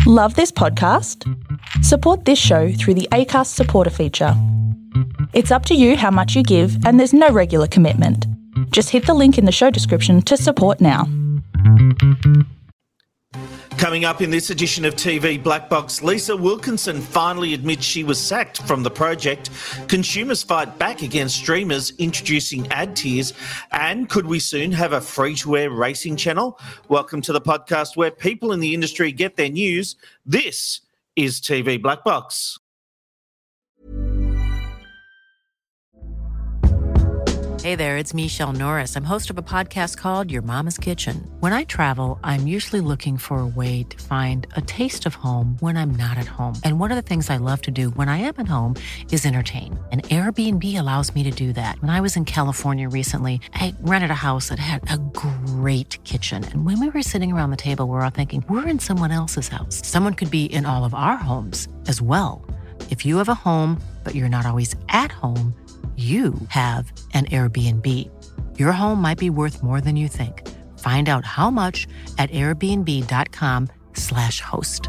Love this podcast? Support this show through the Acast supporter feature. It's up to you how much you give, and there's no regular commitment. Just hit the link in the show description to support now. Coming up in this edition of TV Black Box, Lisa Wilkinson finally admits she was sacked from the project. Consumers fight back against streamers introducing ad tiers. And could we soon have a free-to-air racing channel? Welcome to the podcast where people in the industry get their news. This is TV Black Box. Hey there, it's Michelle Norris. I'm host of a podcast called Your Mama's Kitchen. When I travel, I'm usually looking for a way to find a taste of home when I'm not at home. And one of the things I love to do when I am at home is entertain. And Airbnb allows me to do that. When I was in California recently, I rented a house that had a great kitchen. And when we were sitting around the table, we're all thinking, we're in someone else's house. Someone could be in all of our homes as well. If you have a home, but you're not always at home, you have an Airbnb. Your home might be worth more than you think. Find out how much at airbnb.com/host.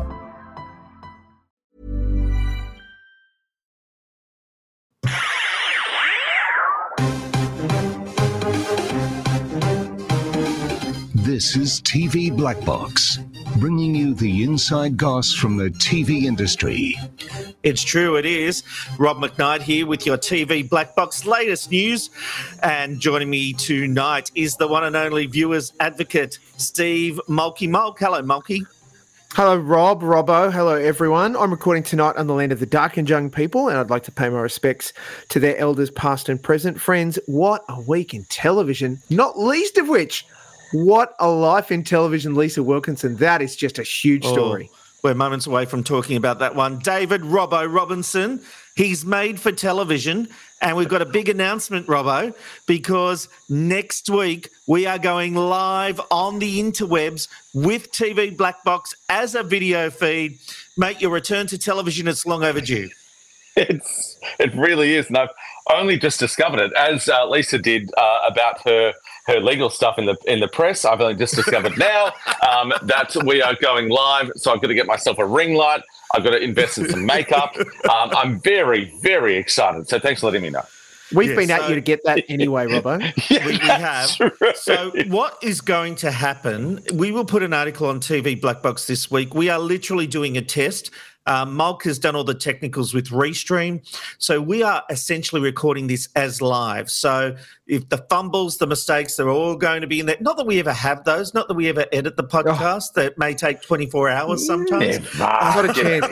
This is TV Black Box, bringing you the inside goss from the TV industry. It's true, it is. Rob McKnight here with your TV Black Box latest news. And joining me tonight is the one and only viewers advocate, Steve Mulkey Mulk. Hello, Mulkey. Hello, Robbo. Hello, everyone. I'm recording tonight on the land of the Dark and Young people, and I'd like to pay my respects to their elders past and present. Friends, what a week in television, not least of which, what a life in television, Lisa Wilkinson. That is just a huge story. We're moments away from talking about that one. David Robbo Robinson, he's made for television, and we've got a big announcement, Robbo, because next week we are going live on the interwebs with TV Black Box as a video feed. Mate, your return to television is long overdue. It really is, and I've only just discovered it, as Lisa did about her legal stuff in the press. I've only just discovered now that we are going live, so I've got to get myself a ring light. I've got to invest in some makeup. I'm very, very excited, so thanks for letting me know. We've been at you to get that anyway, Robbo. We have. Right. So what is going to happen, we will put an article on TV Black Box this week. We are literally doing a test. Mulk has done all the technicals with Restream. So we are essentially recording this as live. So if the fumbles, the mistakes, they're all going to be in there. Not that we ever have those, not that we ever edit the podcast. That may take 24 hours sometimes. Not a chance.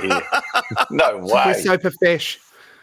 No way. We're so profesh.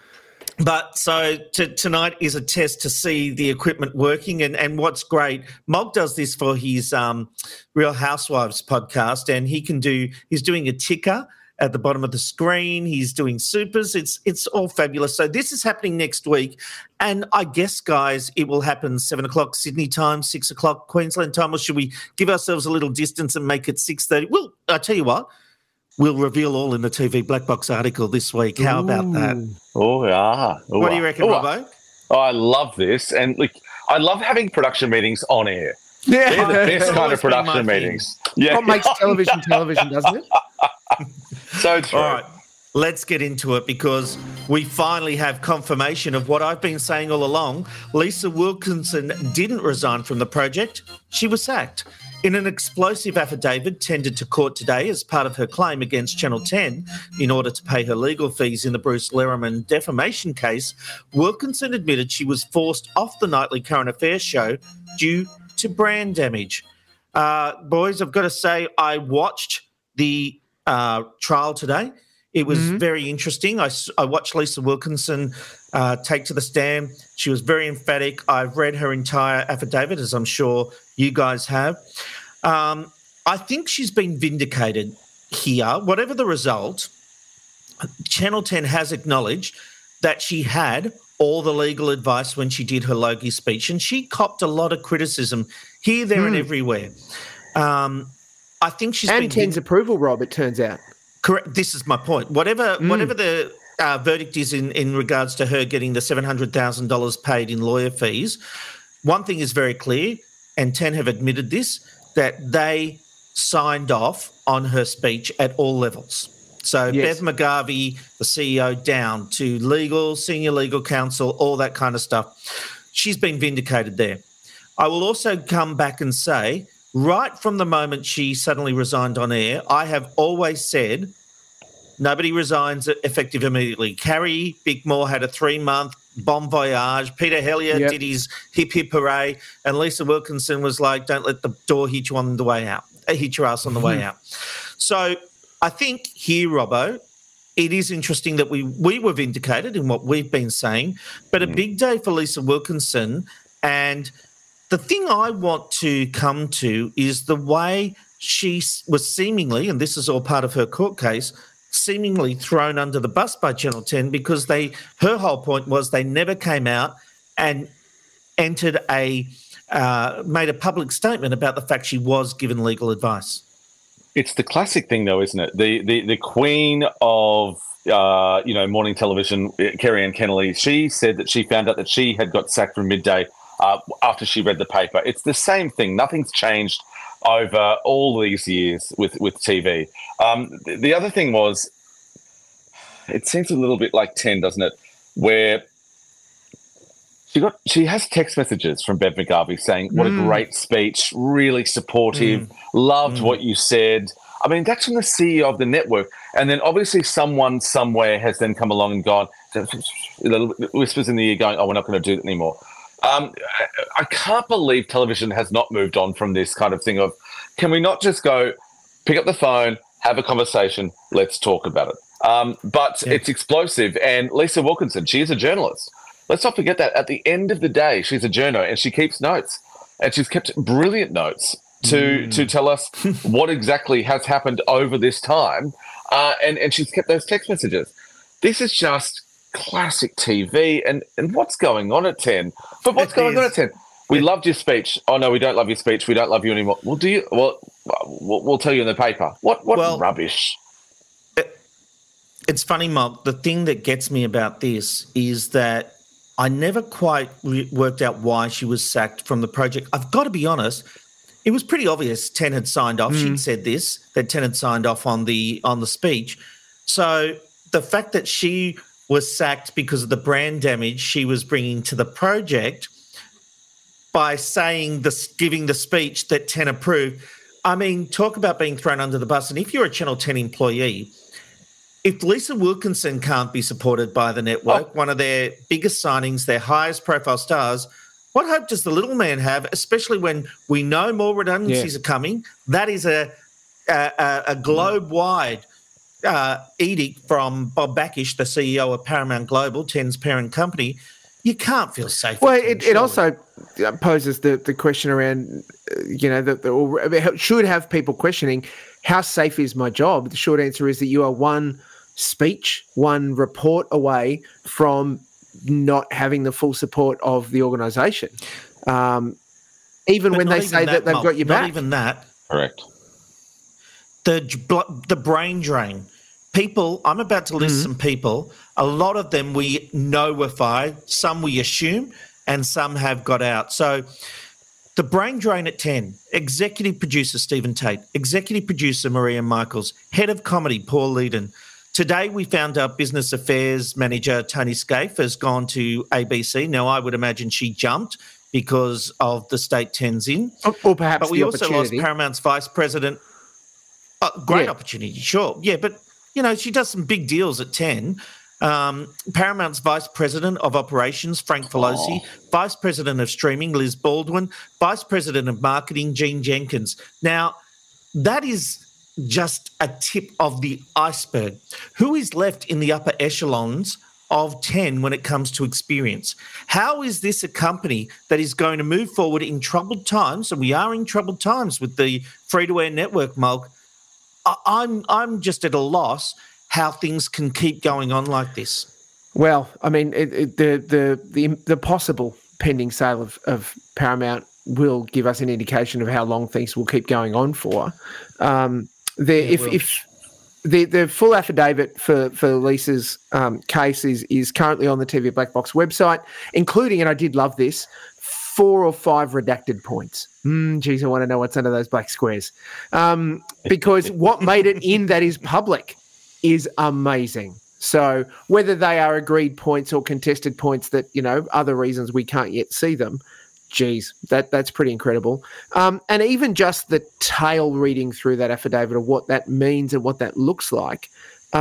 But so tonight is a test to see the equipment working. And what's great, Mulk does this for his Real Housewives podcast, and he's doing a ticker at the bottom of the screen. He's doing supers. It's all fabulous. So this is happening next week. And I guess, guys, it will happen 7 o'clock Sydney time, 6 o'clock Queensland time, or should we give ourselves a little distance and make it 6:30? Well, I'll tell you what, we'll reveal all in the TV Black Box article this week. How about that? Oh, yeah. Ooh, what do you reckon, Robbo? Oh, I love this. And look, I love having production meetings on air. Yeah. They're the best kind of production meetings. Yeah. What makes television, doesn't it? So true. All right, let's get into it because we finally have confirmation of what I've been saying all along. Lisa Wilkinson didn't resign from the project. She was sacked. In an explosive affidavit tendered to court today as part of her claim against Channel 10 in order to pay her legal fees in the Bruce Lerman defamation case, Wilkinson admitted she was forced off the nightly current affairs show due to brand damage. Boys, I've got to say I watched the trial today. It was very interesting. I watched Lisa Wilkinson take to the stand. She was very emphatic. I've read her entire affidavit, as I'm sure you guys have. I think she's been vindicated here. Whatever the result, Channel 10 has acknowledged that she had all the legal advice when she did her Logie speech, and she copped a lot of criticism here, there, and everywhere. I think she's been 10's approval, Rob, it turns out. Correct. This is my point. Whatever the verdict is in regards to her getting the $700,000 paid in lawyer fees, one thing is very clear, and 10 have admitted this, that they signed off on her speech at all levels. So Yes. Bev McGarvey, the CEO, down to legal, senior legal counsel, all that kind of stuff. She's been vindicated there. I will also come back and say, right from the moment she suddenly resigned on air, I have always said nobody resigns effective immediately. Carrie Bickmore had a 3-month bon voyage. Peter Hellier did his hip hip hooray, and Lisa Wilkinson was like, "Don't let the door hit you on the way out. Hit your ass on the way out." So I think here, Robbo, it is interesting that we were vindicated in what we've been saying, but a big day for Lisa Wilkinson. And the thing I want to come to is the way she was seemingly, and this is all part of her court case, seemingly thrown under the bus by Channel 10 because her whole point was they never came out and made a public statement about the fact she was given legal advice. It's the classic thing, though, isn't it? The queen of morning television, Kerry Ann Kennelly, she said that she found out that she had got sacked from Midday after she read the paper. It's the same thing. Nothing's changed over all these years with TV. The other thing was, it seems a little bit like 10, doesn't it? Where she has text messages from Bev McGarvey saying, "What a great speech, really supportive, loved what you said." I mean, that's from the CEO of the network. And then obviously someone somewhere has then come along and gone, whispers in the ear going, "Oh, we're not going to do it anymore." I can't believe television has not moved on from this kind of thing of, can we not just go, pick up the phone, have a conversation, let's talk about it. But it's explosive. And Lisa Wilkinson, she is a journalist. Let's not forget that at the end of the day, she's a journo and she keeps notes. And she's kept brilliant notes to tell us what exactly has happened over this time. And she's kept those text messages. This is just classic TV. And what's going on at 10? But what's going on at 10? We loved your speech. Oh, no, we don't love your speech. We don't love you anymore. Well, do you? Well, we'll tell you in the paper. What rubbish. It's funny, Mark. The thing that gets me about this is that I never quite worked out why she was sacked from the project. I've got to be honest, it was pretty obvious 10 had signed off. She'd said this, that 10 had signed off on the speech. So the fact that she was sacked because of the brand damage she was bringing to the project by giving the speech that 10 approved, I mean, talk about being thrown under the bus. And if you're a Channel 10 employee, if Lisa Wilkinson can't be supported by the network, one of their biggest signings, their highest profile stars, what hope does the little man have, especially when we know more redundancies are coming? That is a globe-wide edict from Bob Bakish, the CEO of Paramount Global, 10's parent company. You can't feel safe. Well, it also poses the question around, it should have people questioning, how safe is my job? The short answer is that you are one speech, one report away from not having the full support of the organisation. Even when they say that they've got your back. Not even that. Correct. The brain drain. People, I'm about to list some people. A lot of them we know were fired. Some we assume, and some have got out. So the brain drain at 10, executive producer Stephen Tate, executive producer Maria Michaels, head of comedy Paul Leedon. Today we found out business affairs manager Tony Scaife has gone to ABC. Now I would imagine she jumped because of the state 10's in. Or perhaps but we also lost Paramount's vice president. Great opportunity, sure. Yeah, but, she does some big deals at 10. Paramount's Vice President of Operations, Frank Pelosi, Vice President of Streaming, Liz Baldwin, Vice President of Marketing, Gene Jenkins. Now, that is just a tip of the iceberg. Who is left in the upper echelons of 10 when it comes to experience? How is this a company that is going to move forward in troubled times, and we are in troubled times with the free-to-air network, Mulk? I'm just at a loss how things can keep going on like this. Well, I mean, the possible pending sale of Paramount will give us an indication of how long things will keep going on for. If the full affidavit for Lisa's case is currently on the TV Black Box website, including, and I did love this, 4 or 5 redacted points. Geez, I want to know what's under those black squares. Because what made it in that is public is amazing. So whether they are agreed points or contested points that, other reasons we can't yet see them, geez, that's pretty incredible. And even just the tail reading through that affidavit of what that means and what that looks like.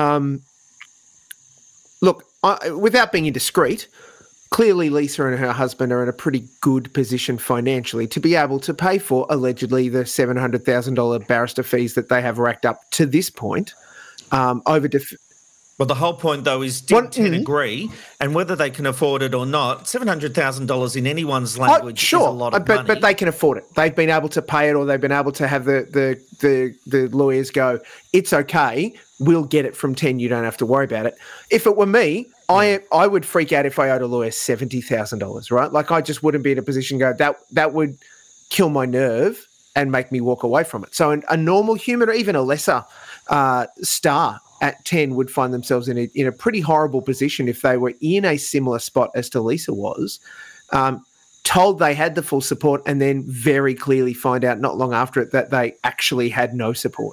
Look, without being indiscreet, clearly Lisa and her husband are in a pretty good position financially to be able to pay for, allegedly, the $700,000 barrister fees that they have racked up to this point. Well, the whole point, though, is did 10 agree, and whether they can afford it or not, $700,000 in anyone's language is a lot of money. But they can afford it. They've been able to pay it, or they've been able to have the lawyers go, it's okay, we'll get it from 10, you don't have to worry about it. If it were me, I would freak out if I owed a lawyer $70,000, right? Like, I just wouldn't be in a position to go, that would kill my nerve and make me walk away from it. So a normal human, or even a lesser star at 10 would find themselves in a pretty horrible position if they were in a similar spot as to Lisa was, told they had the full support, and then very clearly find out not long after it that they actually had no support.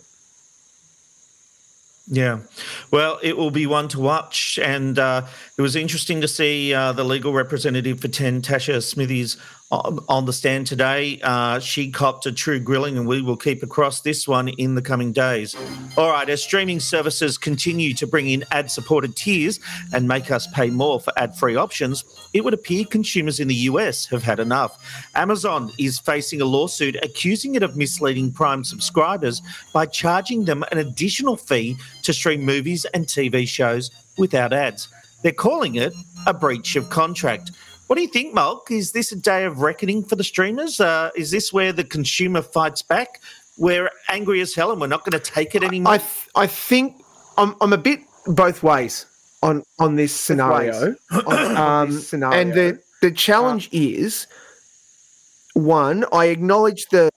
Yeah. Well, it will be one to watch. And it was interesting to see the legal representative for 10, Tasha Smithies, on the stand today. She copped a true grilling, and we will keep across this one in the coming days. All right, as streaming services continue to bring in ad-supported tiers and make us pay more for ad-free options, it would appear consumers in the US have had enough. Amazon is facing a lawsuit accusing it of misleading Prime subscribers by charging them an additional fee to stream movies and TV shows without ads. They're calling it a breach of contract. What do you think, Mulk? Is this a day of reckoning for the streamers? Is this where the consumer fights back? We're angry as hell and we're not going to take it anymore? I think I'm a bit both ways on this scenario. And the challenge is, one, I acknowledge the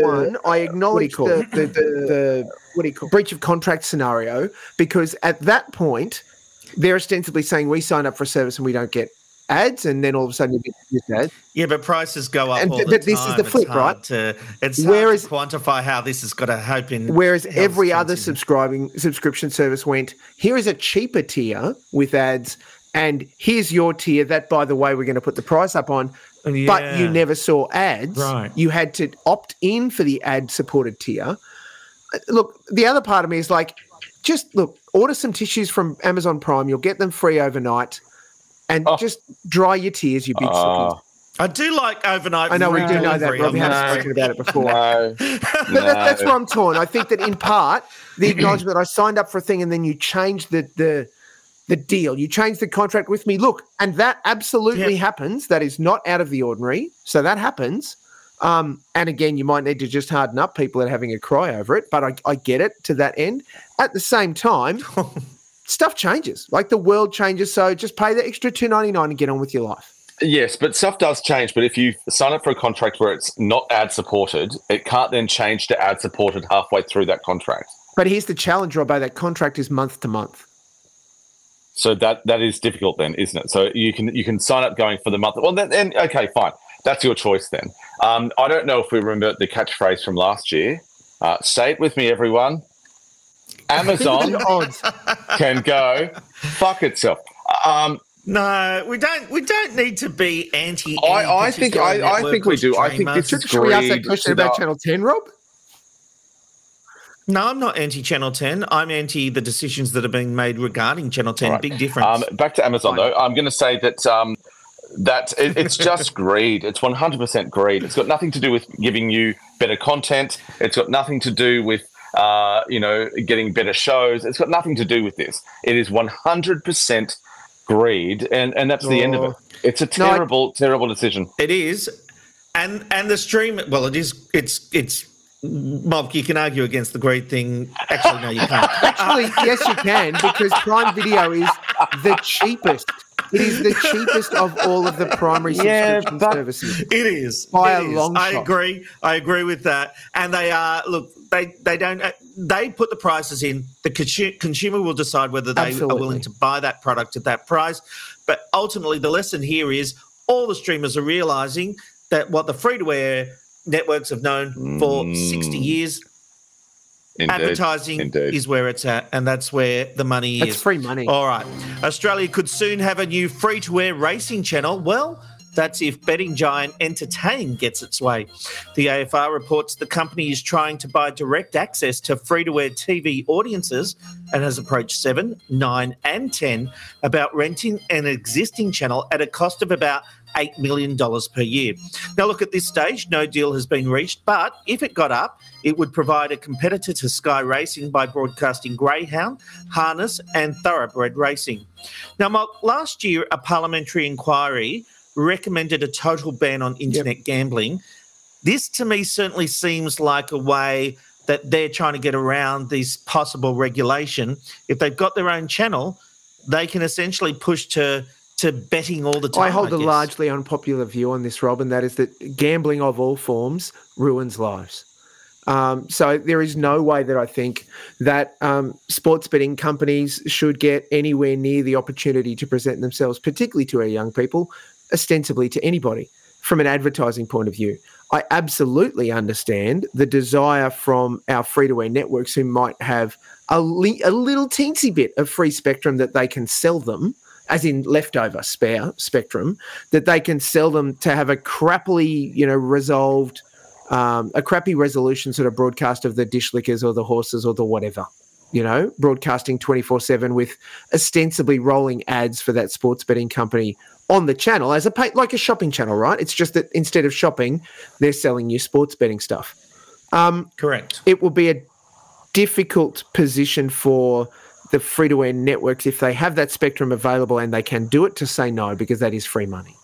breach of contract scenario, because at that point they're ostensibly saying we sign up for a service and we don't get ads, and then all of a sudden you get ads. Yeah, but prices go up all the time. But this is the flip, right? It's hard to quantify how this has got to hope in. Whereas every other subscription service went, here is a cheaper tier with ads, and here's your tier that, by the way, we're going to put the price up on, but you never saw ads. Right. You had to opt in for the ad-supported tier. Look, the other part of me is like, order some tissues from Amazon Prime. You'll get them free overnight. And just dry your tears, you big sickies. I do like overnight. I know we do know that, Rob. We haven't spoken about it before. That's where I'm torn. I think that in part, the acknowledgement that I signed up for a thing and then you change the deal. You change the contract with me. Look, and that absolutely happens. That is not out of the ordinary. So that happens. And again, you might need to just harden up people that are having a cry over it. But I get it to that end. At the same time... stuff changes. Like, the world changes, so just pay the extra $2.99 and get on with your life. Yes, but stuff does change. But if you sign up for a contract where it's not ad-supported, it can't then change to ad-supported halfway through that contract. But here's the challenge, Robbo. That contract is month to month. So that is difficult then, isn't it? So you can sign up going for the month. Well, then okay, fine. That's your choice then. I don't know if we remember the catchphrase from last year. Say it with me, everyone. Amazon can go fuck itself. No, we don't need to be anti. I think we do. I think this is Should we ask that question about Channel 10, Rob? No, I'm not anti-Channel 10. I'm anti the decisions that are being made regarding Channel 10. Right. Big difference. Back to Amazon, though. I'm going to say that it's just greed. It's 100% greed. It's got nothing to do with giving you better content. It's got nothing to do with getting better shows. It's got nothing to do with this. It is 100% greed, and that's the end of it. It's a terrible decision. It is, and the stream. Well, it is. It's. Mob, you can argue against the greed thing. Actually, no, you can't. Actually, yes, you can, because Prime Video is the cheapest. It is the cheapest of all of the primary subscription services. It is. By a long shot. I agree with that. And they are, look, they put the prices in. The consumer will decide whether they are willing to buy that product at that price. But ultimately, the lesson here is all the streamers are realising that what the free-to-air networks have known for 60 years. Indeed. Advertising is where it's at, and that's where the money is. It's free money. All right. Australia could soon have a new free-to-air racing channel. Well, that's if betting giant Entertain gets its way. The AFR reports the company is trying to buy direct access to free-to-air TV audiences and has approached 7, 9 and 10 about renting an existing channel at a cost of about $8 million per year. Now, look, at this stage, no deal has been reached, but if it got up, it would provide a competitor to Sky Racing by broadcasting greyhound, harness and thoroughbred racing. Now, Mark, last year, a parliamentary inquiry recommended a total ban on internet gambling. This, to me, certainly seems like a way that they're trying to get around this possible regulation. If they've got their own channel, they can essentially push to betting all the time. I hold a largely unpopular view on this, Rob, and that is that gambling of all forms ruins lives. So there is no way that I think that sports betting companies should get anywhere near the opportunity to present themselves, particularly to our young people, ostensibly to anybody, from an advertising point of view. I absolutely understand the desire from our free-to-air networks who might have a little teensy bit of free spectrum that they can sell them, as in leftover spare spectrum, that they can sell them to have a crappily, resolved, a crappy resolution sort of broadcast of the dish lickers or the horses or the whatever, broadcasting 24/7 with ostensibly rolling ads for that sports betting company on the channel as like a shopping channel, right? It's just that instead of shopping, they're selling you sports betting stuff. Correct. It will be a difficult position for the free-to-air networks, if they have that spectrum available and they can do it, to say no, because that is free money.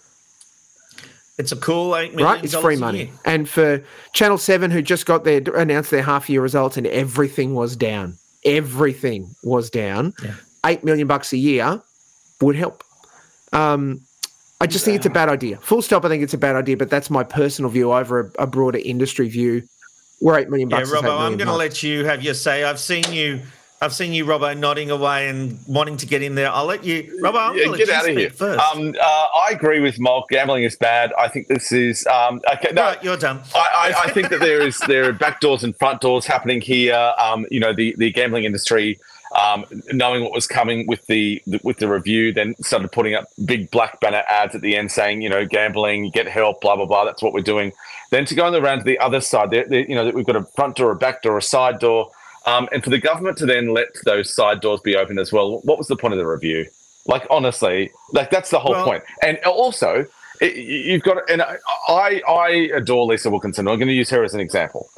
It's a cool $8 million. Right, it's free money. And for Channel 7, who just announced their half-year results and everything was down. Everything was down. Yeah. $8 million a year would help. I just think it's a bad idea. Full stop, I think it's a bad idea, but that's my personal view over a broader industry view, where $8 million is $8 million. Robbo, I'm going to let you have your say. I've seen you, Robbo, nodding away and wanting to get in there. I'll let you, Robbo, I'm going to let you speak first. I agree with Mark. Gambling is bad. I think this is okay. No, right, you're done. I think that there are back doors and front doors happening here. The gambling industry, knowing what was coming with the review, then started putting up big black banner ads at the end saying, gambling, get help, blah blah blah. That's what we're doing. Then to go around to the other side, we've got a front door, a back door, a side door. And for the government to then let those side doors be open as well, what was the point of the review? Like, honestly, that's the whole point. And also, you've got, and I adore Lisa Wilkinson. I'm going to use her as an example.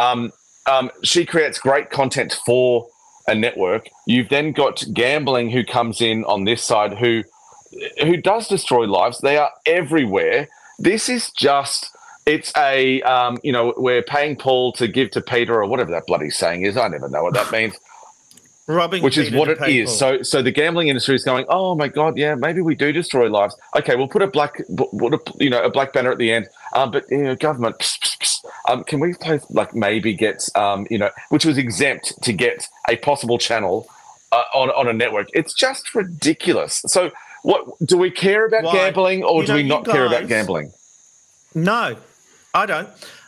She creates great content for a network. You've then got gambling who comes in on this side who does destroy lives. They are everywhere. This is just... It's a, we're paying Paul to give to Peter, or whatever that bloody saying is. I never know what that means. Robbing which Peter is what it is. Paul. So the gambling industry is going, oh my God, yeah, maybe we do destroy lives. Okay, we'll put a black banner at the end. But government, can we maybe get which was exempt to get a possible channel on a network? It's just ridiculous. So what do we care about gambling, or do we not care about gambling? No. I don't.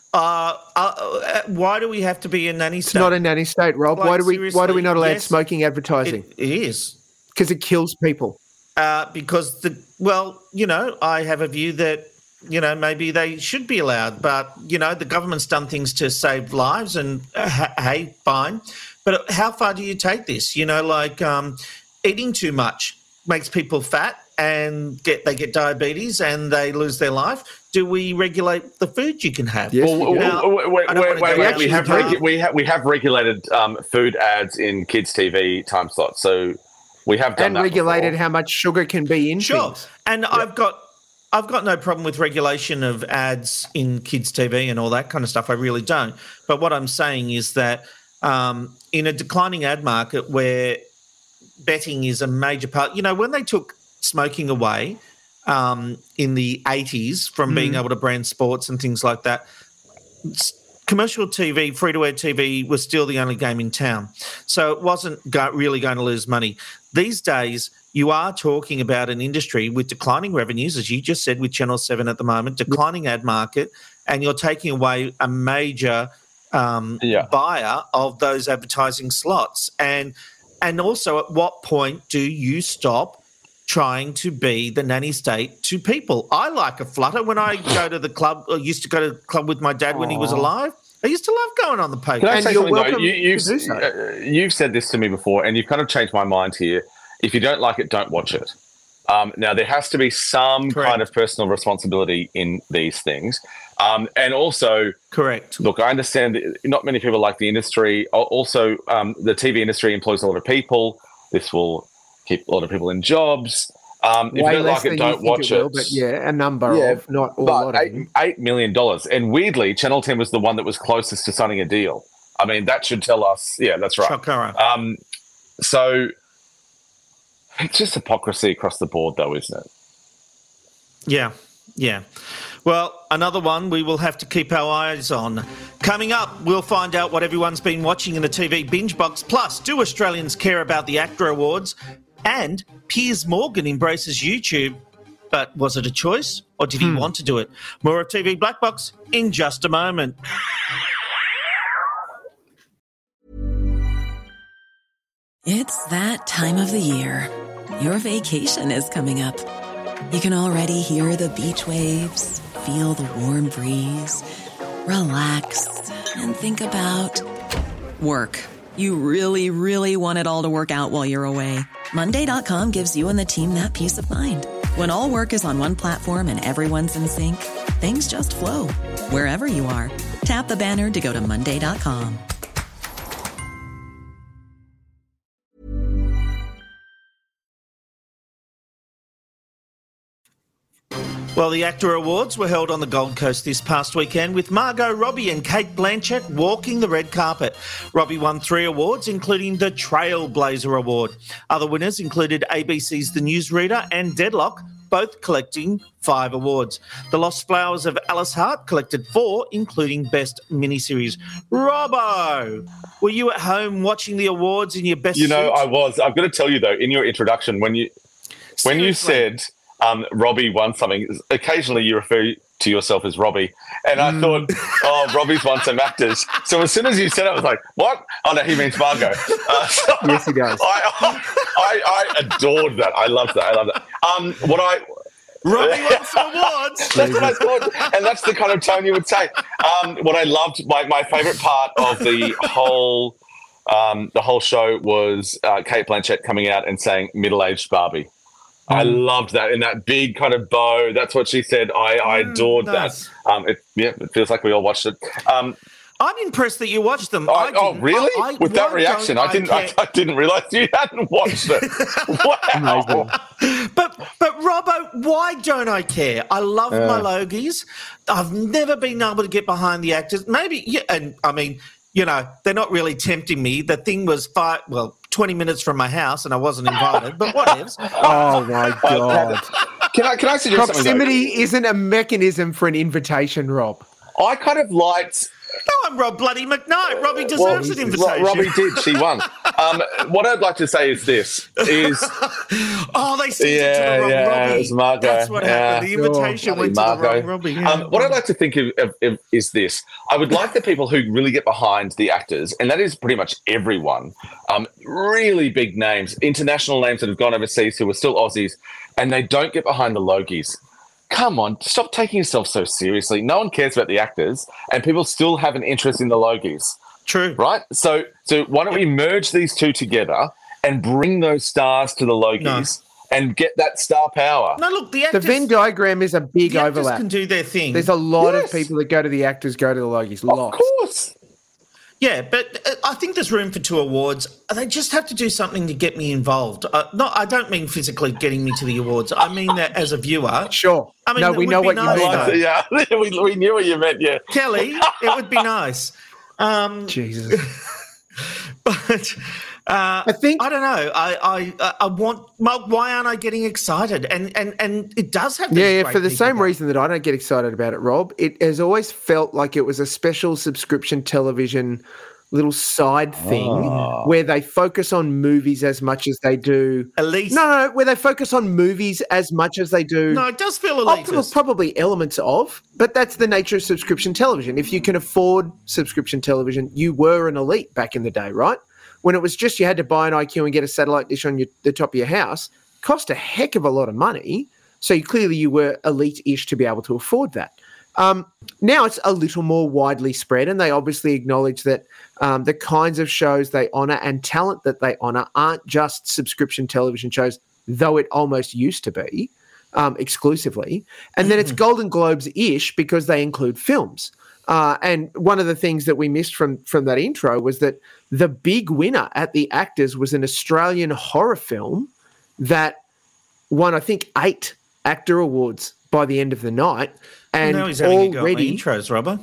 Why do we have to be a nanny state? It's not a nanny state, Rob. Why do we not allow smoking advertising? It is. Because it kills people. Because I have a view that maybe they should be allowed, but the government's done things to save lives, and hey, fine. But how far do you take this? Eating too much makes people fat and they get diabetes and they lose their life. Do we regulate the food you can have? Yes, we have regulated food ads in kids' TV time slots. So we have done and that regulated before. How much sugar can be in things. And yep. I've got no problem with regulation of ads in kids' TV and all that kind of stuff. I really don't. But what I'm saying is that in a declining ad market where betting is a major part, when they took smoking away in the 80s from being able to brand sports and things like that, commercial TV, free-to-air TV was still the only game in town. So it wasn't really going to lose money. These days, you are talking about an industry with declining revenues, as you just said, with Channel 7 at the moment, declining ad market, and you're taking away a major buyer of those advertising slots. And also, at what point do you stop trying to be the nanny state to people? I like a flutter. When I go to the club, or used to go to the club with my dad when he was alive, I used to love going on the poker. Can I say something, though? You've You've said this to me before, and you've kind of changed my mind here. If you don't like it, don't watch it. Now, there has to be some kind of personal responsibility in these things. And also, correct. Look, I understand that not many people like the industry. Also, the TV industry employs a lot of people. This will keep a lot of people in jobs. If you don't like it, don't watch it. But a number of, not all lot of them. $8 million. And weirdly, Channel 10 was the one that was closest to signing a deal. I mean, that should tell us, that's right. Chokara. So it's just hypocrisy across the board, though, isn't it? Yeah. Well, another one we will have to keep our eyes on. Coming up, we'll find out what everyone's been watching in the TV binge box. Plus, do Australians care about the ACTRA Awards? And Piers Morgan embraces YouTube. But was it a choice, or did he want to do it? More of TV Black Box in just a moment. It's that time of the year. Your vacation is coming up. You can already hear the beach waves, feel the warm breeze, relax, and think about work. You really, really want it all to work out while you're away. Monday.com gives you and the team that peace of mind. When all work is on one platform and everyone's in sync, things just flow. Wherever you are, tap the banner to go to Monday.com. Well, the ACTRA Awards were held on the Gold Coast this past weekend with Margot Robbie and Cate Blanchett walking the red carpet. Robbie won 3 awards, including the Trailblazer Award. Other winners included ABC's The Newsreader and Deadlock, both collecting 5 awards. The Lost Flowers of Alice Hart collected 4, including Best Miniseries. Robbo, were you at home watching the awards in your best suit? I was. I've got to tell you, though, in your introduction, when you said Robbie won something, occasionally you refer to yourself as Robbie. And I thought, Robbie's won some actors. So as soon as you said it, I was like, what? Oh, no, he means Margot. Yes, he does. I adored that. I loved that. Robbie won some awards. That's what I thought. And that's the kind of tone you would say. What I loved, my favourite part of the whole show was Cate Blanchett coming out and saying middle-aged Barbie. I loved that in that big kind of bow. That's what she said. I adored that. It feels like we all watched it. I'm impressed that you watched them. Really? With that reaction, I didn't realise you hadn't watched it. Wow. But Robbo, why don't I care? I love my Logies. I've never been able to get behind the actors. Maybe, and I mean, they're not really tempting me. The thing was 20 minutes from my house and I wasn't invited, but whatevs. Oh, my God. Can I suggest something? Proximity isn't a mechanism for an invitation, Rob. I kind of liked... No, I'm Rob bloody McKnight. Robbie deserves an invitation. Robbie did. She won. What I'd like to say is this. They sent it to the wrong Robbie. It was Margot. That's what happened. The invitation went to the wrong Robbie. What I'd like to think of is this. I would like the people who really get behind the actors, and that is pretty much everyone, really big names, international names that have gone overseas who are still Aussies, and they don't get behind the Logies. Come on, stop taking yourself so seriously. No one cares about the actors, and people still have an interest in the Logies. True. Right? So why don't we merge these two together and bring those stars to the Logies and get that star power? No, look, the Venn diagram is a big overlap. The actors can do their thing. There's a lot of people that go to the actors, go to the Logies. Of course. Yeah, but I think there's room for 2 awards. They just have to do something to get me involved. I don't mean physically getting me to the awards. I mean that as a viewer. Sure. I mean, we know what you mean. Yeah, we knew what you meant, yeah. Kelly, it would be nice. Jesus. But I think I don't know. I want. Why aren't I getting excited? And it does have. Yeah, great for the people same there. reason that I don't get excited about it, Rob. It has always felt like it was a special subscription television little side thing where they focus on movies as much as they do. Elite. No, where they focus on movies as much as they do. No, it does feel Oh, elitist. probably elements of, but that's the nature of subscription television. If you can afford subscription television, you were an elite back in the day, right? When it was just you had to buy an IQ and get a satellite dish on the top of your house, cost a heck of a lot of money. So clearly you were elite-ish to be able to afford that. Now it's a little more widely spread, and they obviously acknowledge that the kinds of shows they honour and talent that they honour aren't just subscription television shows, though it almost used to be exclusively. And then it's Golden Globes-ish because they include films. And one of the things that we missed from that intro was that the big winner at the Actors was an Australian horror film that won, I think, 8 actor awards by the end of the night. And now he's having a go at my already, intros, Robbo.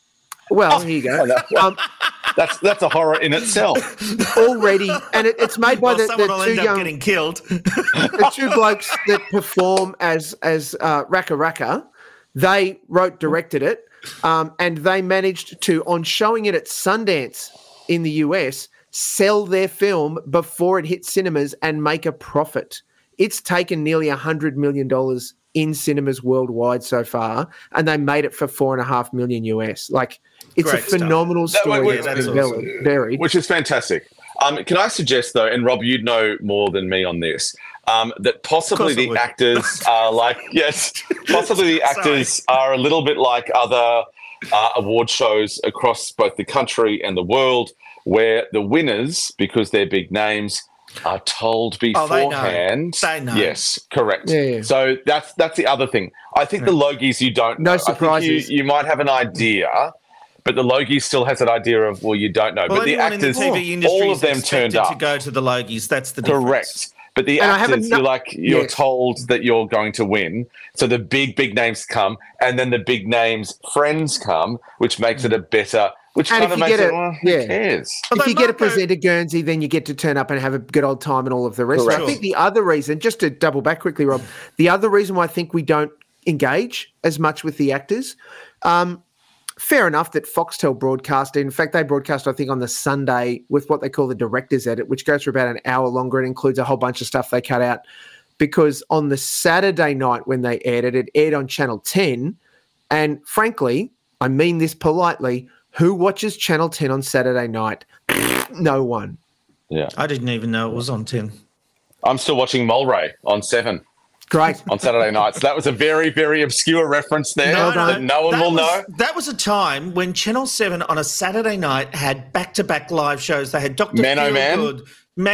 well, here you go. That's a horror in itself. Already, and it's made by Well, someone will the two end up young, getting killed. the two blokes that perform as Raka Raka. They directed it, and they managed to, on showing it at Sundance in the US, sell their film before it hit cinemas and make a profit. It's taken nearly $100 million in cinemas worldwide so far, and they made it for $4.5 million US. Like, it's Great a stuff. phenomenal story that's that's awesome. been varied. Which is fantastic. Can I suggest, though, and Rob, you'd know more than me on this, that possibly Of course I the would. actors are like, yes, possibly the actors are a little bit like other award shows across both the country and the world, where the winners, because they're big names, are told Oh, beforehand. They know. Yes, correct. Yeah. So that's the other thing. I think the Logies you don't No know. I think surprises. you might have an idea, but the Logies still has an idea of, well, you don't know. Well, but the anyone actors, in the TV industry all of is them expected turned up. to go to the Logies. That's the difference. Correct. But the And I have actors, you're yes. told that you're going to win. So the big names come, and then the big names' friends come, which makes it a better. Which And kind if of you makes get it. a- Well, who yeah. cares? If Although you get a Marco- presenter Guernsey, then you get to turn up and have a good old time and all of the rest. Correct. I think the other reason, just to double back quickly, Rob, the other reason why I think we don't engage as much with the actors, fair enough that Foxtel broadcast. In fact, they broadcast, I think, on the Sunday with what they call the director's edit, which goes for about an hour longer. It includes a whole bunch of stuff they cut out. Because on the Saturday night when they aired it aired on Channel 10. And frankly, I mean this politely, who watches Channel 10 on Saturday night? No one. Yeah. I didn't even know it was on 10. I'm still watching Mulray on 7 Great. on Saturday nights. That was a very, very obscure reference there that no one will know. That was a time when Channel 7 on a Saturday night had back-to-back live shows. They had Dr. Man Oh Man? Feelgood,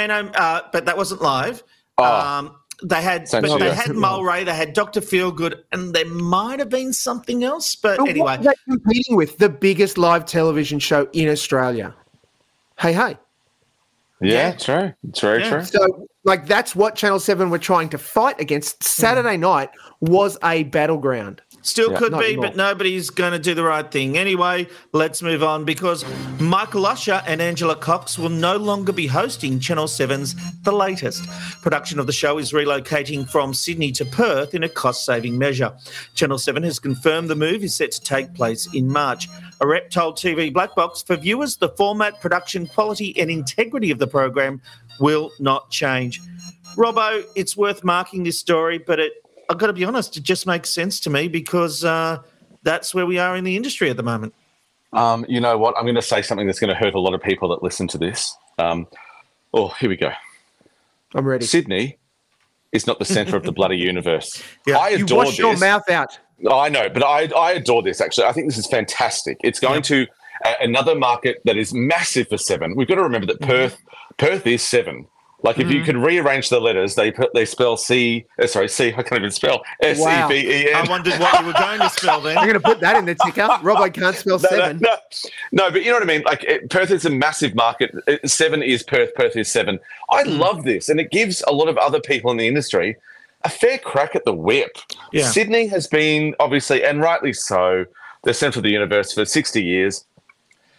but that wasn't live. Oh. They had Same but they studio. had Mulray, they had Dr. Feelgood, and there might have been something else. But But anyway, what are they competing with? The biggest live television show in Australia. Hey. Yeah, true. It's very Yeah. true. So, like, that's what Channel 7 were trying to fight against. Saturday night was a battleground. still could Not be, anymore. but nobody's going to do the right thing. Anyway, let's move on because Michael Usher and Angela Cox will no longer be hosting Channel 7's The Latest. Production of the show is relocating from Sydney to Perth in a cost-saving measure. Channel 7 has confirmed the move is set to take place in March. A rep told TV Black Box, for viewers, the format, production, quality and integrity of the program will not change. Robbo, it's worth marking this story, but I've got to be honest, it just makes sense to me because that's where we are in the industry at the moment. You know what? I'm going to say something that's going to hurt a lot of people that listen to this. Here we go. I'm ready. Sydney is not the centre of the bloody universe. Yeah. I You adore wash this. your mouth out. I know, but I adore this, actually. I think this is fantastic. It's going to another market that is massive for 7. We've got to remember that Perth is 7. Like, if you could rearrange the letters, they spell C, I can't even spell, S-E-V-E-N. I wondered what you were going to spell then. I'm going to put that in the ticker. Rob, I can't spell 7. No, but you know what I mean? Like, Perth is a massive market. 7 is Perth. Perth is 7. I love this, and it gives a lot of other people in the industry a fair crack at the whip. Yeah. Sydney has been, obviously, and rightly so, the centre of the universe for 60 years.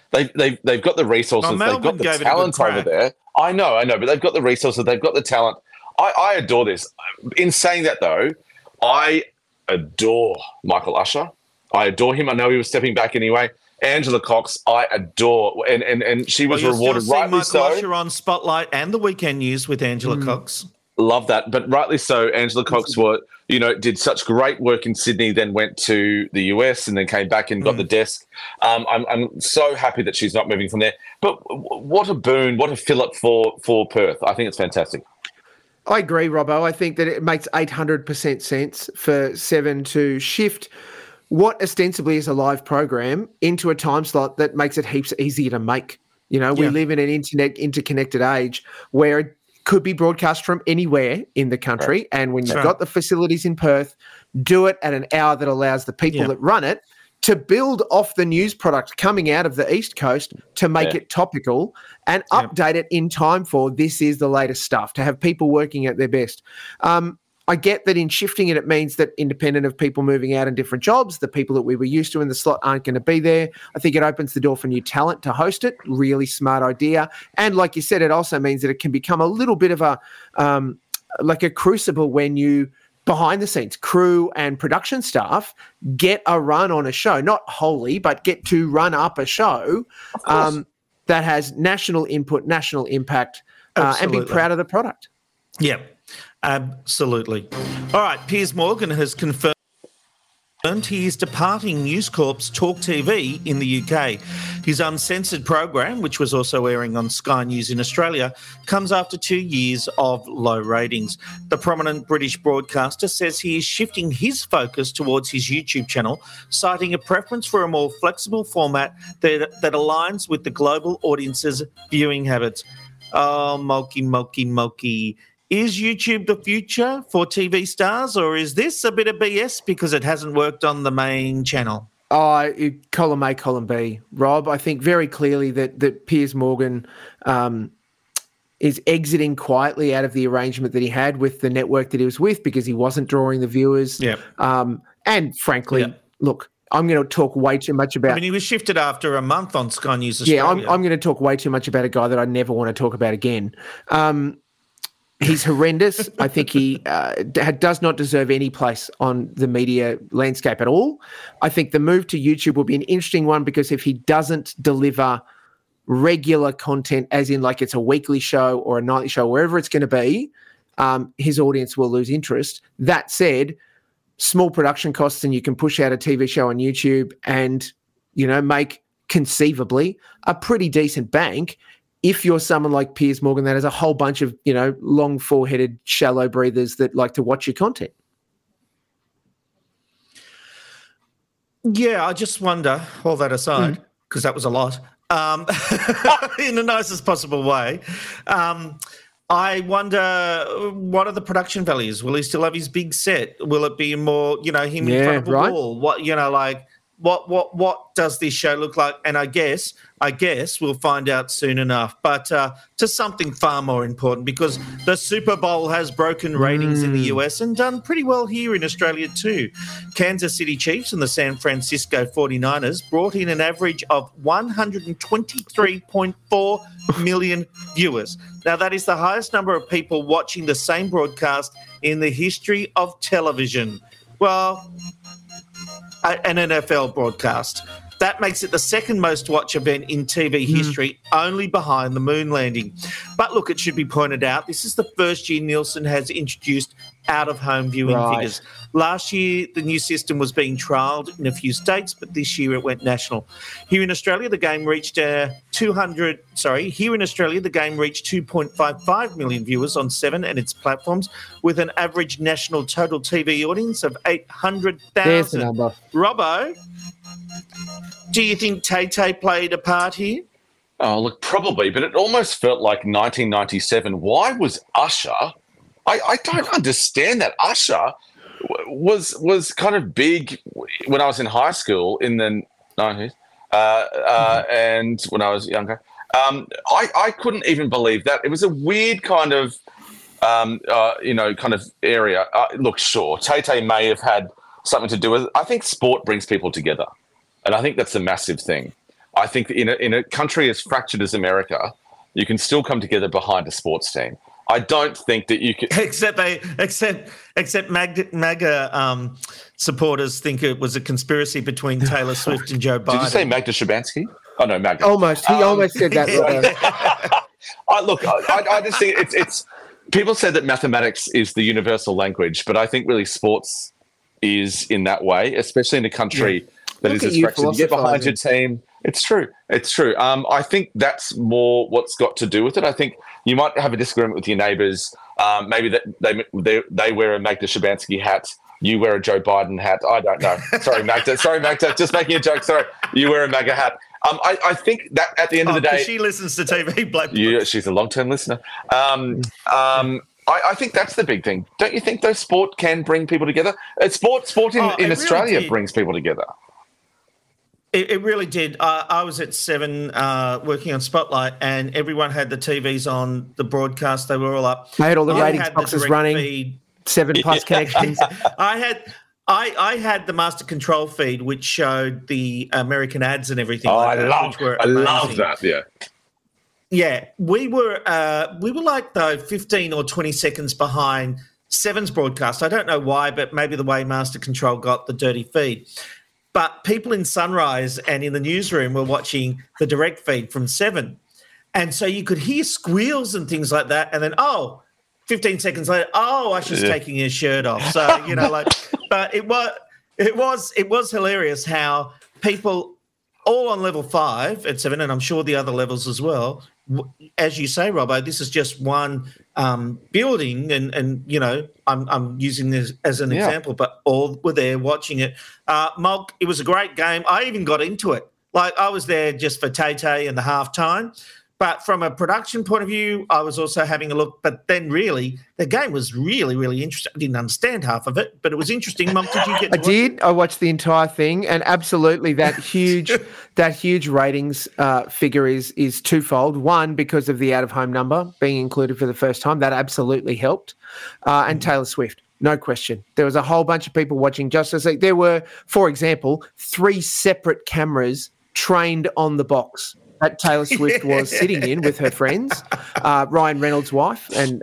They've got the resources. They've Melbourne got the gave it a good talent over crack. there. I know, but they've got the resources. They've got the talent. I adore this. In saying that, though, I adore Michael Usher. I adore him. I know he was stepping back anyway. Angela Cox, I adore, and she was rewarded rightly so. Michael Usher on Spotlight and the Weekend News with Angela Cox. Love that, but rightly so. Angela Cox did such great work in Sydney, then went to the US and then came back and got the desk. I'm so happy that she's not moving from there. But what a boon, what a fillip for Perth. I think it's fantastic. I agree, Robbo. I think that it makes 800% sense for Seven to shift what ostensibly is a live program into a time slot that makes it heaps easier to make. We live in an interconnected age where it could be broadcast from anywhere in the country. Right. And when you've got the facilities in Perth, do it at an hour that allows the people that run it to build off the news product coming out of the East Coast to make it topical and update it in time for this is the latest stuff, to have people working at their best. I get that in shifting it, it means that independent of people moving out in different jobs, the people that we were used to in the slot aren't going to be there. I think it opens the door for new talent to host it. Really smart idea. And like you said, it also means that it can become a little bit of a like a crucible when you, behind the scenes, crew and production staff get a run on a show, not wholly, but get to run up a show that has national input, national impact, and be proud of the product. Yeah. Absolutely. All right, Piers Morgan has confirmed he is departing News Corp's Talk TV in the UK. His uncensored program, which was also airing on Sky News in Australia, comes after 2 years of low ratings. The prominent British broadcaster says he is shifting his focus towards his YouTube channel, citing a preference for a more flexible format that aligns with the global audience's viewing habits. Oh, Moki. Is YouTube the future for TV stars, or is this a bit of BS because it hasn't worked on the main channel? Column A, column B. Rob, I think very clearly that Piers Morgan is exiting quietly out of the arrangement that he had with the network that he was with because he wasn't drawing the viewers. Yeah. And frankly, look, I'm going to talk way too much about... he was shifted after a month on Sky News Australia. Yeah, I'm going to talk way too much about a guy that I never want to talk about again. He's horrendous. I think he does not deserve any place on the media landscape at all. I think the move to YouTube will be an interesting one because if he doesn't deliver regular content, as in like it's a weekly show or a nightly show, wherever it's going to be, his audience will lose interest. That said, small production costs and you can push out a TV show on YouTube and, make conceivably a pretty decent bank. If you're someone like Piers Morgan that has a whole bunch of, long four-headed shallow breathers that like to watch your content. Yeah, I just wonder, all that aside, because that was a lot, in the nicest possible way, I wonder what are the production values? Will he still have his big set? Will it be more, him in front of a wall? What does this show look like? And I guess we'll find out soon enough. But to something far more important, because the Super Bowl has broken ratings in the US and done pretty well here in Australia too. Kansas City Chiefs and the San Francisco 49ers brought in an average of 123.4 million viewers. Now, that is the highest number of people watching the same broadcast in the history of television. Well, an NFL broadcast. That makes it the second most watched event in TV history, only behind the moon landing. But look, it should be pointed out, this is the first year Nielsen has introduced out-of-home viewing figures. Last year, the new system was being trialled in a few states, but this year it went national. Here in Australia, the game reached 2.55 million viewers on Seven and its platforms, with an average national total TV audience of 800,000. There's the number. Robbo, do you think Tay-Tay played a part here? Oh, look, probably, but it almost felt like 1997. Why was Usher... I don't understand that. Usher was kind of big when I was in high school in the 90s and when I was younger. I couldn't even believe that. It was a weird kind of, kind of area. Look, sure, Tay-Tay may have had something to do with it. I think sport brings people together, and I think that's a massive thing. I think in a country as fractured as America, you can still come together behind a sports team. I don't think that you could. Except MAGA supporters think it was a conspiracy between Taylor Swift and Joe Biden. Did you say Magda Szubanski? Oh no, MAGA. Almost. He almost said that. I just think it's. People said that mathematics is the universal language, but I think really sports is in that way, especially in a country that is as fractured. You get behind your team. It's true. I think that's more what's got to do with it. I think you might have a disagreement with your neighbours. Maybe that they wear a Magda Szubanski hat. You wear a Joe Biden hat. I don't know. Sorry, Magda. Just making a joke. Sorry. You wear a MAGA hat. I think that at the end of the day, she listens to TV Black Box. Yeah, she's a long-term listener. I think that's the big thing. Don't you think though? Sport can bring people together. Sport in Australia really brings people together. It really did. I was at 7 working on Spotlight, and everyone had the TVs on the broadcast. They were all up. They had all the ratings boxes running. Feed. 7+ connections. I had the master control feed, which showed the American ads and everything. I love that. Yeah. Yeah, we were like 15 or 20 seconds behind 7's broadcast. I don't know why, but maybe the way Master Control got the dirty feed. But people in Sunrise and in the newsroom were watching the direct feed from 7. And so you could hear squeals and things like that. And then, 15 seconds later, Usher's taking his shirt off. So, but it was hilarious how people all on level 5 at 7, and I'm sure the other levels as well, as you say, Robbo, this is just one building, and I'm using this as an example, but all were there watching it. Mulk, it was a great game. I even got into it. Like, I was there just for Tay-Tay and the halftime. But from a production point of view, I was also having a look. But then really, the game was really, really interesting. I didn't understand half of it, but it was interesting. Mum, did you get to watch it? I watched the entire thing, and absolutely that huge ratings figure is twofold. One, because of the out-of-home number being included for the first time. That absolutely helped. And Taylor Swift. No question. There was a whole bunch of people watching Justice League. There were, for example, 3 separate cameras trained on the box that Taylor Swift was sitting in with her friends, Ryan Reynolds' wife and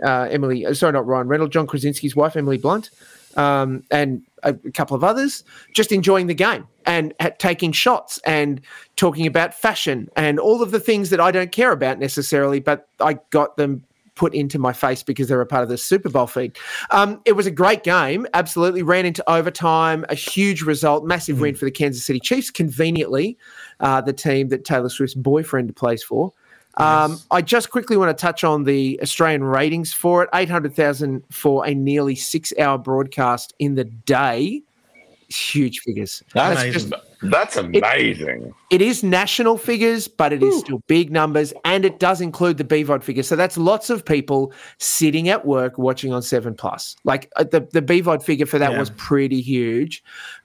John Krasinski's wife, Emily Blunt, and a couple of others, just enjoying the game and taking shots and talking about fashion and all of the things that I don't care about necessarily, but I got them put into my face because they were a part of the Super Bowl feed. It was a great game, absolutely. Ran into overtime, a huge result, massive win for the Kansas City Chiefs, conveniently the team that Taylor Swift's boyfriend plays for. I just quickly want to touch on the Australian ratings for it. 800,000 for a nearly 6-hour broadcast in the day. Huge figures. That's amazing. It is national figures, but it is still big numbers, and it does include the BVOD figures. So that's lots of people sitting at work watching on 7+. Like the BVOD figure for that was pretty huge.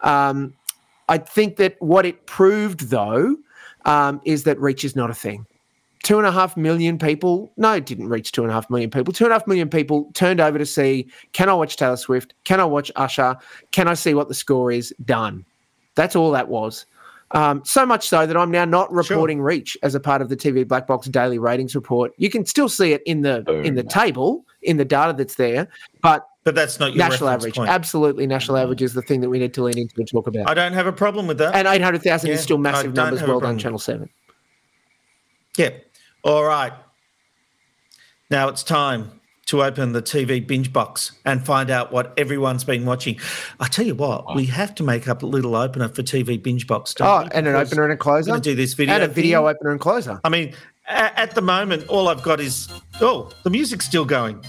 I think that what it proved, though, is that reach is not a thing. 2.5 million people. No, it didn't reach 2.5 million people. 2.5 million people turned over to see, can I watch Taylor Swift? Can I watch Usher? Can I see what the score is? Done. That's all that was. So much so that I'm now not reporting reach as a part of the TV Black Box daily ratings report. You can still see it in the table, in the data that's there, but that's not your national average. Point. Absolutely, national average is the thing that we need to lean into and talk about. I don't have a problem with that. And 800,000 is still massive numbers. Well done, Channel 7. Yeah. All right. Now it's time to open the TV binge box and find out what everyone's been watching. I tell you what, we have to make up a little opener for TV binge box. And an opener and a closer. We're going to do this video. And a video opener and closer. I mean, at the moment, all I've got is, the music's still going.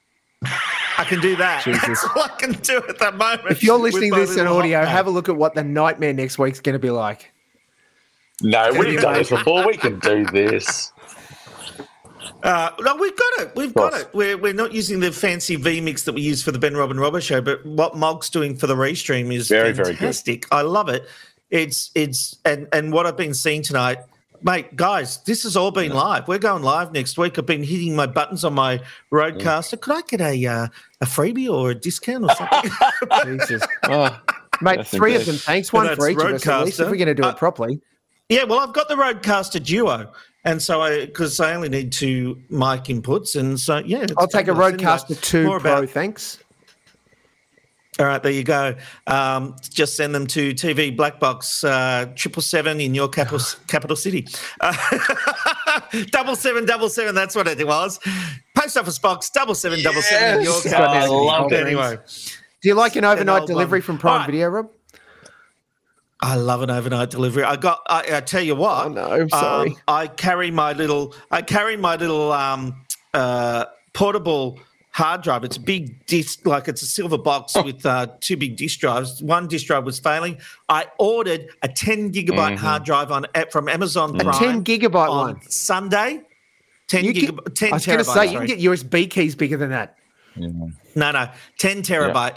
I can do that. Jesus. That's all I can do at the moment. If you're listening to this in audio, have a look at what the nightmare next week's going to be like. No, we've done this before. We can do this. No, we've got it. We've got it. We're not using the fancy V-mix that we use for the Ben Robin Robbo show, but what Mog's doing for the restream is very, fantastic. Very good. I love it. It's and what I've been seeing tonight, mate, guys, this has all been live. We're going live next week. I've been hitting my buttons on my Roadcaster. Could I get a freebie or a discount or something? Jesus. Mate, 3 of them, thanks. One for each of us, at least, if we're going to do it properly. Yeah, well, I've got the Rodecaster Duo, and so because I only need 2 mic inputs, and so yeah, I'll take a fabulous. Rodecaster 2 more Pro, about- thanks. All right, there you go. Just send them to TV Black Box 777 in your capital city. 7777. That's what it was. Post office box 7777 in your Yes, capital I city. love it. Anyway, Do you like an overnight old delivery one. from Prime All right. Video, Rob? I love an overnight delivery. I tell you what. Oh, no, I'm sorry. I carry my little portable hard drive. It's a big disc, like it's a silver box with 2 big disk drives. One disk drive was failing. I ordered a 10 gigabyte hard drive from Amazon Prime. A 10 gigabyte on one. Sunday. 10 gigabyte. 10 I was going to terabyte, say, you sorry. can get USB keys bigger than that. No, 10 terabyte.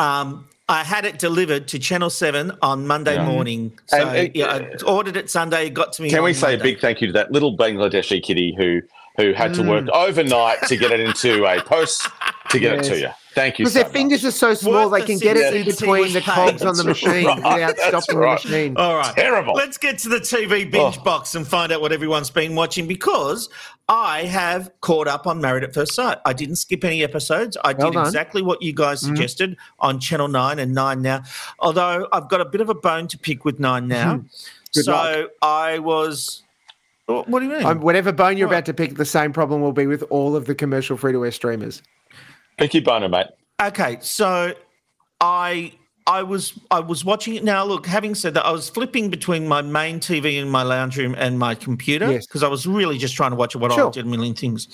I had it delivered to Channel 7 on Monday morning. So And, I ordered it Sunday. It got to me. Can we on say a Monday. big thank you to that little Bangladeshi kitty who had to work overnight to get it into a post to get it to you? Thank you Because so their much. fingers are so small, Worth they can the get it in 60 between the was cogs paid. on the That's machine right. without That's stopping right. the machine. All right. Terrible. Let's get to the TV binge box and find out what everyone's been watching, because I have caught up on Married at First Sight. I didn't skip any episodes. I Well did done. exactly what you guys suggested on Channel 9 and 9 Now, although I've got a bit of a bone to pick with 9 Now. Good so luck. I was – what do you mean? Whatever bone you're What? about to pick, the same problem will be with all of the commercial free-to-air streamers. Pick your boner, mate. Okay, so I was watching it. Now, look, having said that, I was flipping between my main TV in my lounge room and my computer Yes. because I was really just trying to watch it. What I Sure. did a million things,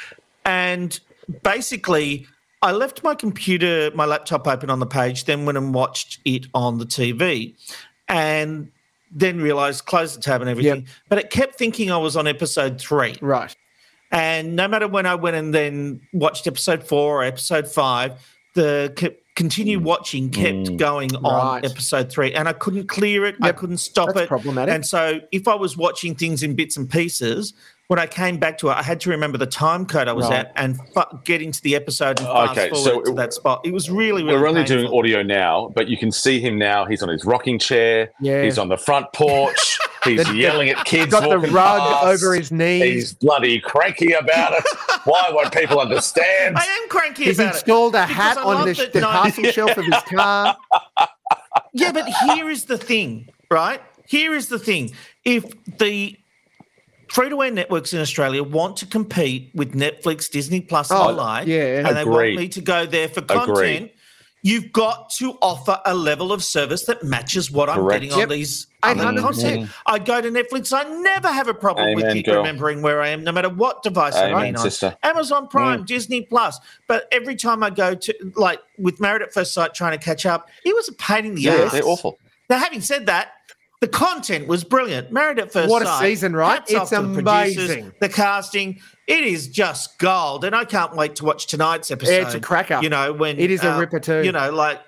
and basically, I left my computer, my laptop open on the page, then went and watched it on the TV, and then realised close the tab and everything. Yep. But it kept thinking I was on episode 3. Right. And no matter when I went and then watched episode 4 or episode 5, the continue watching kept going on Right. episode 3, and I couldn't clear it. I Yep. couldn't stop That's it. problematic. And so if I was watching things in bits and pieces, when I came back to it, I had to remember the time code I was Right. at and get into the episode and fast Okay, forward so to that spot. It was really, really We're only painful. doing audio now, but you can see him now. He's on his rocking chair. Yeah. He's on the front porch. He's yelling at kids. Got the walking rug past. over his knees. He's bloody cranky about it. Why won't people understand? I am cranky He's about installed a because hat I on love the that parcel shelf of his car. Yeah, but here is the thing, right? Here is the thing. If the free-to-air networks in Australia want to compete with Netflix, Disney Plus, and Oh, the like, yeah. and they want Agreed. me to go there for content, you've got to offer a level of service that matches what I'm Correct. getting on Yep. these other 800%. content. I go to Netflix, I never have a problem with Amen, it girl. remembering where I am, no matter what device I'm Amen, on. sister. Amazon Prime, Disney Plus. But every time I go to, like, with Married at First Sight trying to catch up, it was a pain in the Yeah, ass. they're awful. Now, having said that, the content was brilliant. Married at First What a Sight. season, right? Hats off It's to the producers, amazing. the casting. It is just gold. And I can't wait to watch tonight's episode. It's a cracker. You know, when It is a ripper too. You know, like,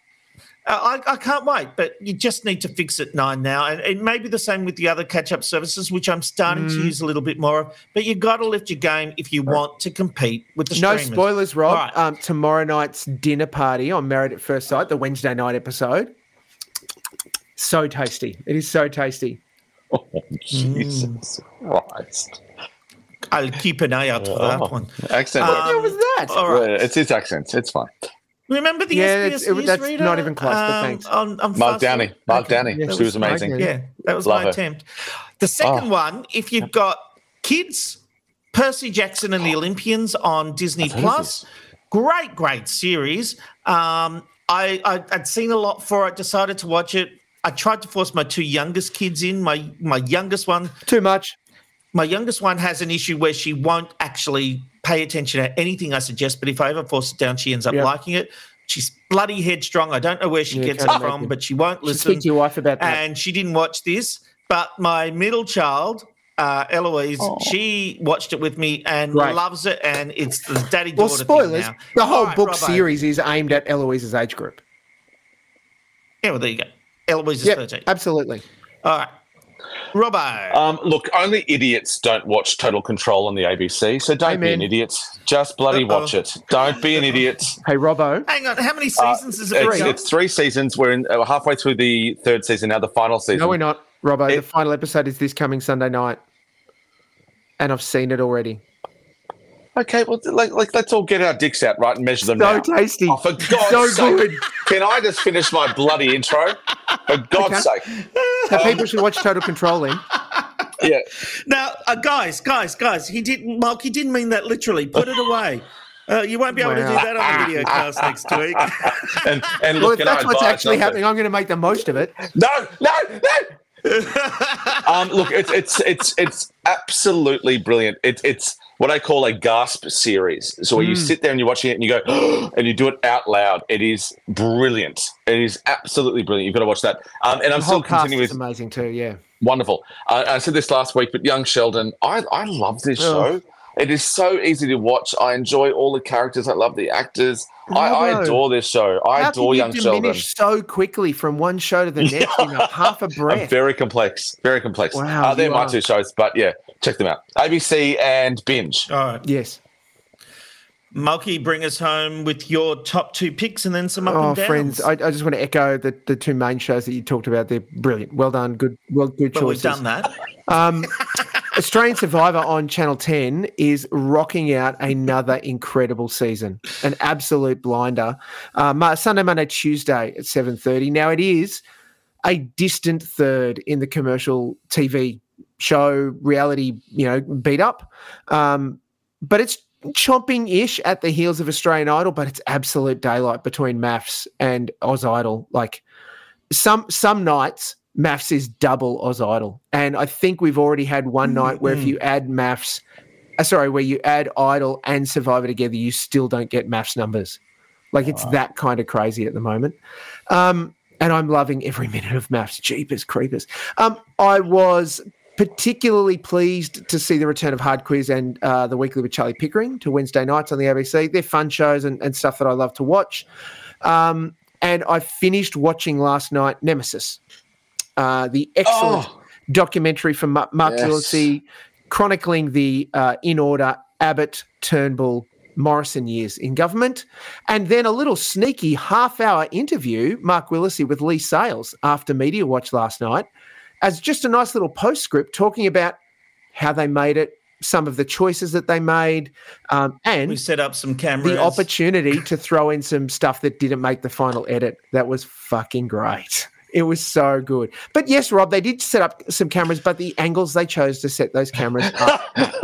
I can't wait. But you just need to fix it 9 Now. And it may be the same with the other catch-up services, which I'm starting to use a little bit more of. But you've got to lift your game if you want to compete with the No streamers. spoilers, Rob. All right. Tomorrow night's dinner party on Married at First Sight, the Wednesday night episode. So tasty. It is so tasty. Oh, Jesus Christ. I'll keep an eye out for that one. Accent. What was that? All right. It's his accent. It's fine. Remember the Yeah, SBS that's newsreader? not even close, but thanks. On Mark Fast Downey. Forward? Mark Okay. Downey. Yeah, She was amazing. okay. Yeah, that was Love my her. attempt. The second one, if you've got kids, Percy Jackson and the Olympians on Disney Plus, great series. I'd seen a lot for it, decided to watch it. I tried to force my 2 youngest kids in. My youngest one Too much. has an issue where she won't actually pay attention to anything I suggest, but if I ever force it down, she ends up Yep. liking it. She's bloody headstrong. I don't know where she Yeah, gets it can't from, imagine. but she won't Should listen. speak to your wife about that. And she didn't watch this. But my middle child, Eloise, she watched it with me and Great. loves it, and it's the daddy-daughter Well, thing spoilers. now. The whole All right, book Robbo. series is aimed at Eloise's age group. Yeah, well, there you go. Eloise is Yep, 13. absolutely. All right. Robbo. Look, only idiots don't watch Total Control on the ABC, so don't be Amen. an idiot. Just bloody watch it. Don't be an idiot. Hey, Robbo. Hang on. How many seasons is it? It's 3 seasons. We're halfway through the 3rd season now, the final season. No, we're not. Robbo. The final episode is this coming Sunday night, and I've seen it already. Okay, well, let's all get our dicks out, right, and measure them So now. tasty. Oh, for God's sake. Good. Can I just finish my bloody intro? For God's sake. So people should watch Total Control then. Yeah. Now, guys, he didn't mean that literally. Put it away. You won't be able to do that on the video cast next week. And Well, look, if that's what's actually happening, I'm going to make the most of it. No. Look, it's absolutely brilliant. It's what I call a gasp series. So where you sit there and you're watching it and you go, and you do it out loud. It is brilliant. It is absolutely brilliant. You've got to watch that. And I'm still continuing with amazing too. Yeah, wonderful. I said this last week, but Young Sheldon, I love this show. It is so easy to watch. I enjoy all the characters. I love the actors. I adore this show. I adore Young Sheldon. How can you diminish so quickly from one show to the next in half a breath? Very complex. Very complex. Wow, they're my two shows, but yeah, check them out. ABC and Binge. All right. Yes. Mulkey, bring us home with your top two picks and then some up and downs. Friends, I just want to echo the two main shows that you talked about. They're brilliant. Well done. Good choices. We've done that. Australian Survivor on Channel 10 is rocking out another incredible season, an absolute blinder. Sunday, Monday, Tuesday at 7:30. Now, it is a distant third in the commercial TV show reality, beat up. But it's chomping-ish at the heels of Australian Idol, but it's absolute daylight between MAFS and Oz Idol. Like some nights, MAFS is double Oz Idol. And I think we've already had one night where if you add where you add Idol and Survivor together, you still don't get MAFS numbers. Like it's that kind of crazy at the moment. And I'm loving every minute of MAFS. Jeepers creepers. I was particularly pleased to see the return of Hard Quiz and The Weekly with Charlie Pickering to Wednesday nights on the ABC. They're fun shows and stuff that I love to watch. And I finished watching last night Nemesis. The excellent documentary from Mark Willesee chronicling the in order Abbott, Turnbull, Morrison years in government. And then a little sneaky half-hour interview, Mark Willesee with Lee Sales after Media Watch last night, as just a nice little postscript talking about how they made it, some of the choices that they made, and we set up some cameras. The opportunity to throw in some stuff that didn't make the final edit. That was fucking great. It was so good. But yes, Rob, they did set up some cameras, but the angles they chose to set those cameras up.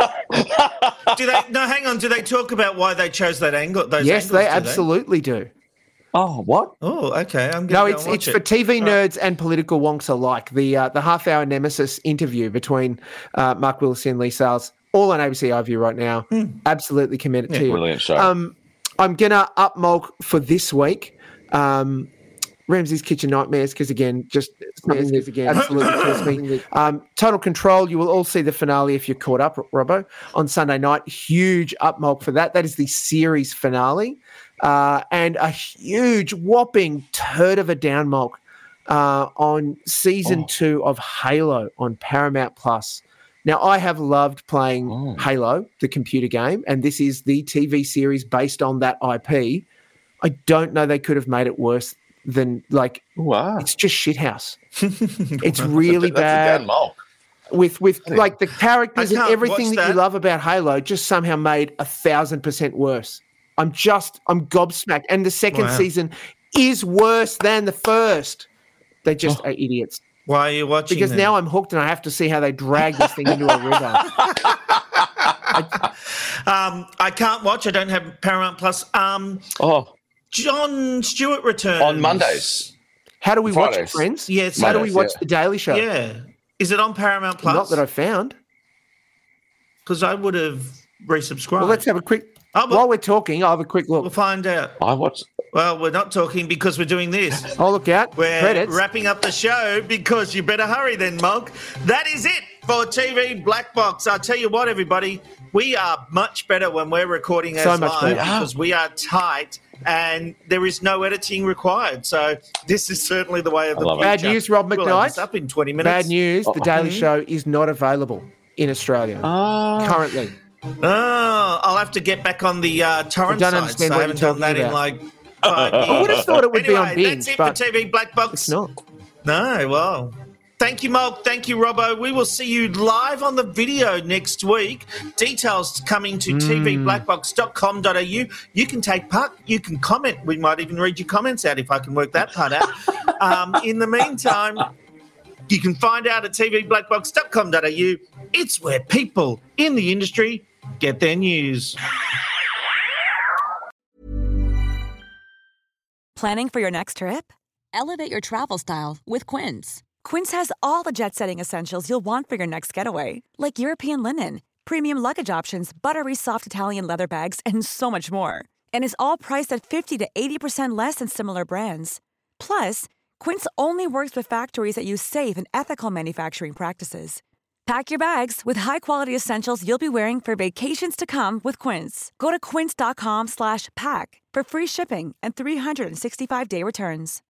Hang on. Do they talk about why they chose that angle? Yes, they absolutely do. Oh, what? Oh, okay. It's for TV nerds and political wonks alike. The half-hour Nemesis interview between Mark Willesee and Lee Sales, all on ABC iView right now. Absolutely committed to you. Brilliant show. I'm going to up Mulk for this week. Ramsay's Kitchen Nightmares, because again, absolutely kills me. Total Control, you will all see the finale if you're caught up, Robbo, on Sunday night. Huge up Mulk for that. That is the series finale. And a huge whopping turd of a down Mulk on season 2 of Halo on Paramount Plus. Now, I have loved playing Halo, the computer game, and this is the TV series based on that IP. I don't know they could have made it worse than it's just shithouse. It's really bad. With like the characters and everything that you love about Halo just somehow made 1,000% worse. I'm gobsmacked. And the second season is worse than the first. They just are idiots. Why are you watching? Because now I'm hooked and I have to see how they drag this thing into a river. I can't watch. I don't have Paramount Plus. Jon Stewart returns on Mondays. How do we watch it, friends? Yes. How do we watch The Daily Show? Yeah. Is it on Paramount Plus? Not that I found. Because I would have resubscribed. Well, let's have a quick... while we're talking, I'll have a quick look. We'll find out. Well, we're not talking because we're doing this. Oh, look out. We're Credits. Wrapping up the show because you better hurry then, Mulk. That is it for TV Black Box. I'll tell you what, everybody, we are much better when we're recording as live because we are tight and there is no editing required. So this is certainly the way of the future. Bad news, Rob McKnight. We'll have this up in 20 minutes. Bad news, The Daily Show is not available in Australia currently. Oh, I'll have to get back on the torrent side. Understand so I haven't done that in 5 years. I would have thought it would be on Binge, that's it but for TV Black Box. It's not. No, well, Thank you, Mulk. Thank you, Robbo. We will see you live on the video next week. Details coming to tvblackbox.com.au. You can take part. You can comment. We might even read your comments out if I can work that part out. In the meantime, you can find out at tvblackbox.com.au. It's where people in the industry get their news. Planning for your next trip? Elevate your travel style with Quince. Quince has all the jet-setting essentials you'll want for your next getaway, like European linen, premium luggage options, buttery soft Italian leather bags, and so much more. And is all priced at 50 to 80% less than similar brands. Plus, Quince only works with factories that use safe and ethical manufacturing practices. Pack your bags with high-quality essentials you'll be wearing for vacations to come with Quince. Go to quince.com/pack for free shipping and 365-day returns.